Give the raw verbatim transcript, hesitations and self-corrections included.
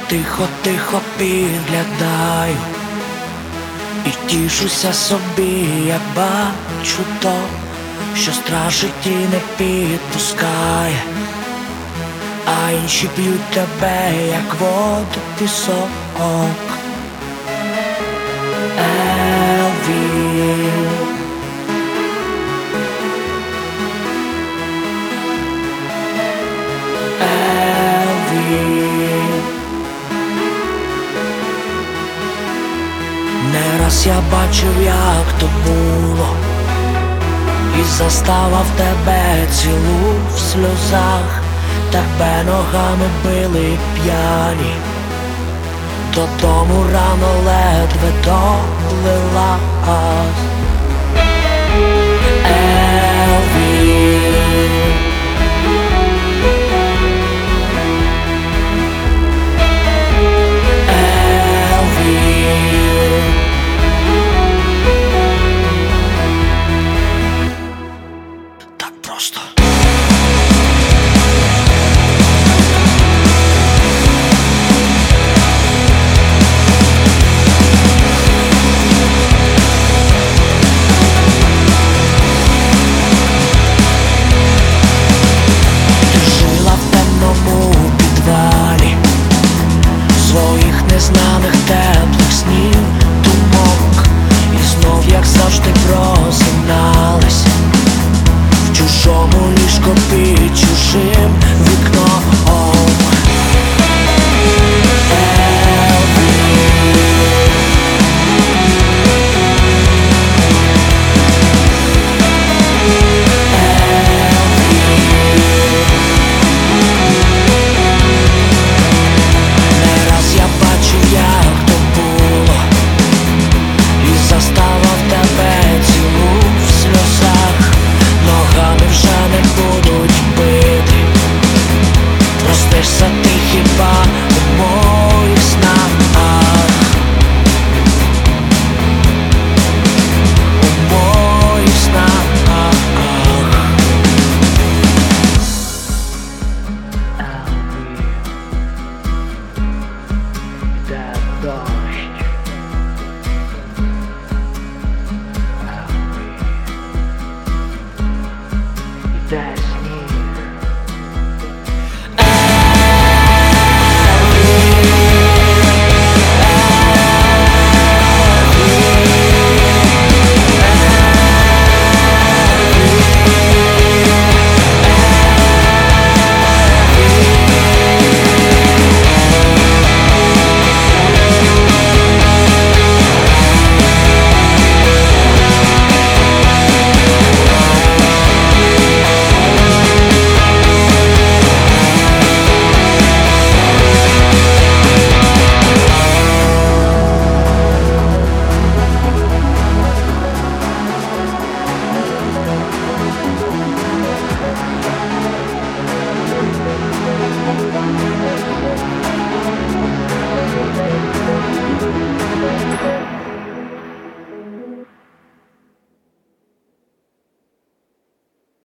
Тихо-тихо підглядаю і тішуся собі, як бачу то, що страшить і не підпускає, а інші п'ють тебе, як воду пісок. Елвін, Елвін. Не раз я бачив, як то було, і заставав тебе цілу в сльозах. Тебе ногами били п'яні, додому рано ледве долилась.